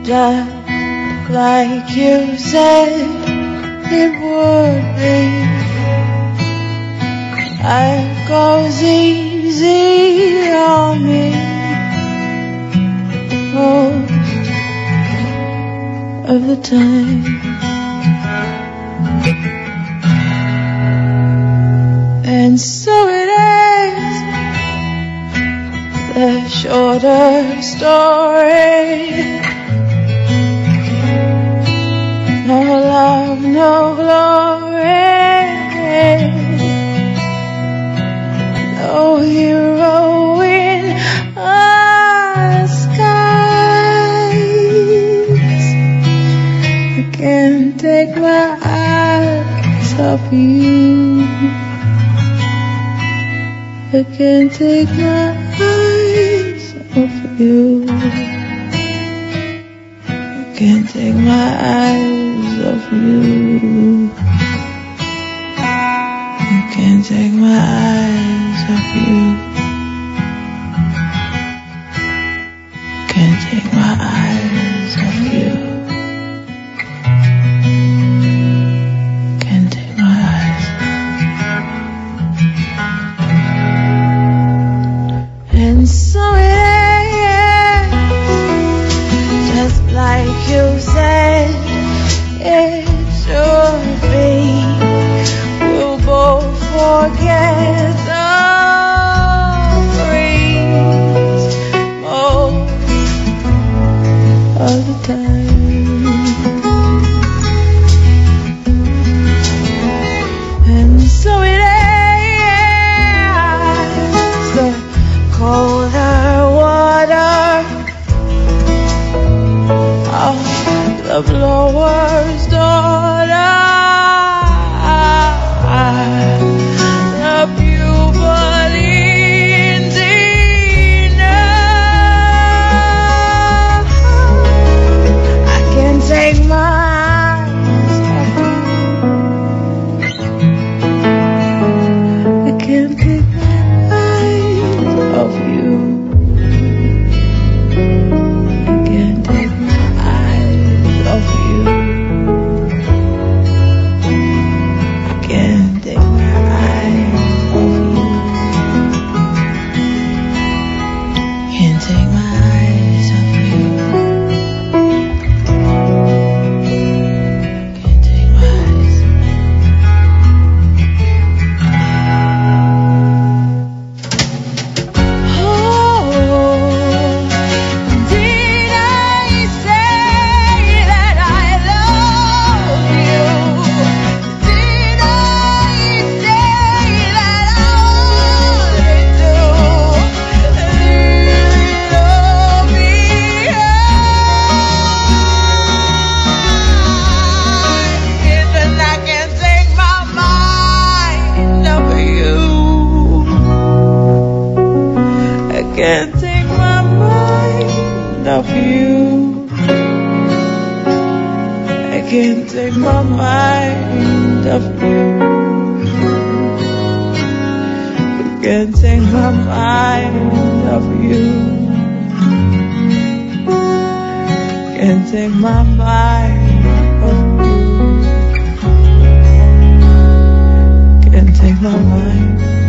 just like you said it would be. Life goes easy on me most of the time. And so it is, the shorter story. No love, no glory, no hero in our skies. I can't take my eyes off you. I can't take my eyes off you. I can't take my eyes off you. I can't take my eyes off you. Can't take my eyes off you. Can't take my eyes. And so it is, just like you said it should be. We'll both forget the breeze most of the time. And so it is, the colder water of the blower's daughter, the pupil in the night. I can't take my eyes off you. I can't take my eyes off you. I can't take my eyes off you. I can't take my eyes off you. Can't take my eyes off you. Can't take my eyes. Oh, did I say that I love you? Did I say that I wanted to? Love me, and I can't take my mind off you. I can't take my mind off you. I can't take my mind off you. I can't take my mind off you. Can't take my mind off you. Can't take my mind.